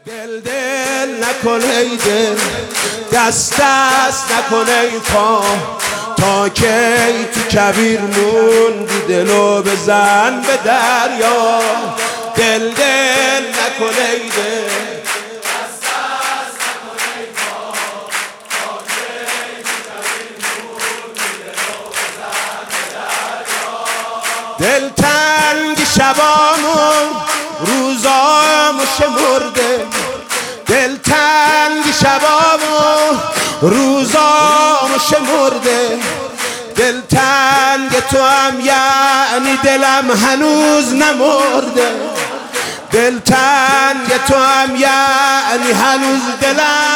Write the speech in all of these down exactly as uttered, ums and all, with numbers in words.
دل دل نکن ای دل، دست دست نکن ای پا، تا کی تو کبیر موندی دلو بزن به دریا. دل دل نکن ای دل، دست دست نکن ای پا، تا کی تو کبیر موندی دلو بزن به دریا. دل تنگ شبامون روزامو شمرده، دل تنگ شبامو روزامو شمرده، دل تنگ تو هم یعنی دلم هنوز نمرده، دل تنگ تو هم یعنی هنوز دلم.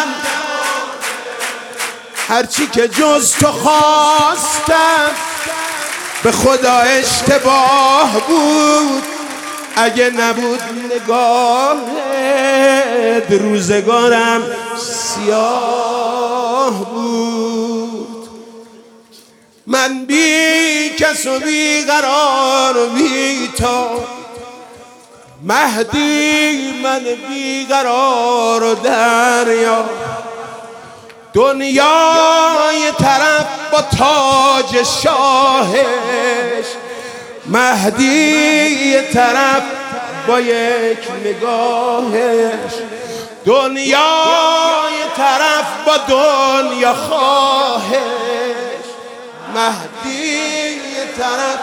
هرچی که جز تو خواستم به خدا اشتباه بود، اگه نبود نگاهت روزگارم سیاه بود. من بی کس و بی قرار و بی تا، مهدی من بی قرار و دریا. دنیای طرف با تاج شاهش، مهدی طرف با یک نگاهش. دنیای طرف با دنیا خواهش، مهدی طرف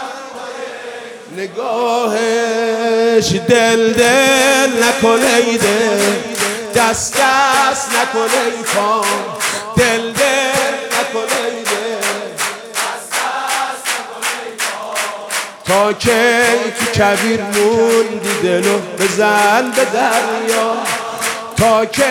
نگاهش. دل دل نکن ای دل، دست دست نکن ای پا، دل دل نکن ای دل، دست دست نکن ای پا، تا کی تو کبیر موندی دلو بزن به دریا. تا کی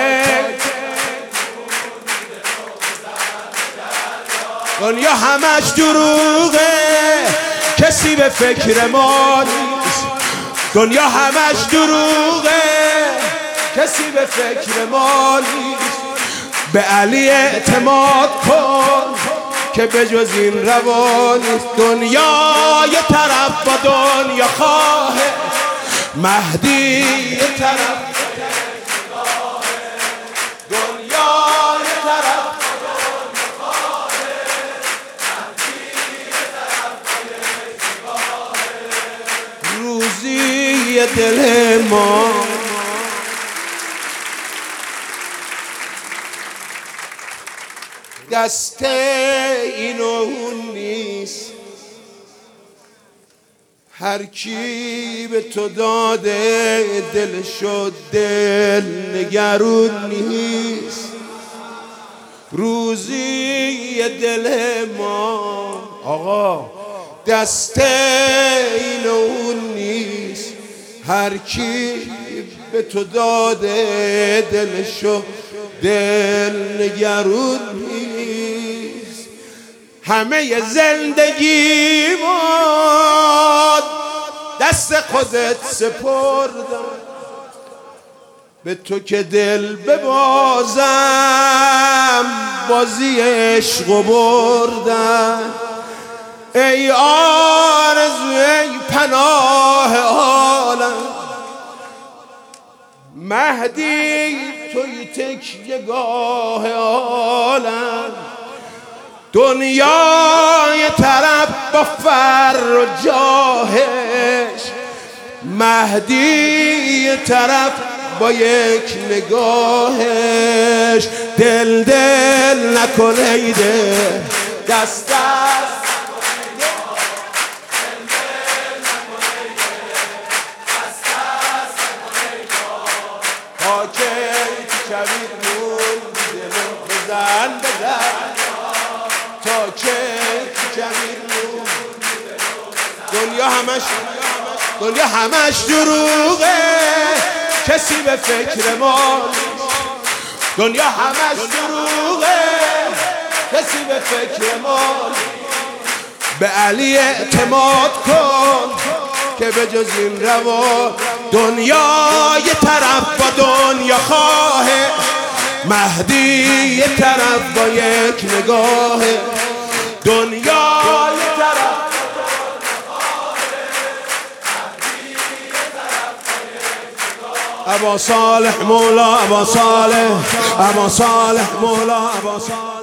دنیا همش دروغه، کسی به فکر ما نیست. دنیا همش دروغه، کسی به فکر ما نیست. به علی اعتماد کن که به جز این روا نیست. دنیا یه طرف با دنیا خواهه، مهدی یه طرف. دنیا یه طرف با دنیا خواهه، مهدی یه طرف با یک نگاهه. روزی دل ما دست این و اون نیست، هر کی به تو داده دلشو دل نگرون نیست. روزی دل ما آقا دست این و اون نیست، هر کی به تو داده دلشو دل نگرون نیست. همه زندگی ماد دست خودت سپردم، به تو که دل ببازم بازی عشق و بردم. ای آرزو ای پناه عالم، مهدی توی تکیه گاه عالم. دنیای طرف با فر و جاهش، مهدی طرف با یک نگاهش. دل دل نکن ای دل، دست دست تا کی تو کبیر موندی دلو بزن به دریا. تا کی تو کبیر موندی دنیا همش دنیا همش دروغه، کسی به فکر ما نیست. دنیا همش دروغه، کسی به فکر ما نیست. به علی اعتماد کن که به جز این روا. دنیا یه طرف با دنیا خواهه، مهدی یه طرف با یک نگاهه. دنیا یه طرف با دنیا خواهه، مهدی یه طرف با یک نگاهه. ابا صالح مولا ابا صالح ابا صالح مولا ابا صالح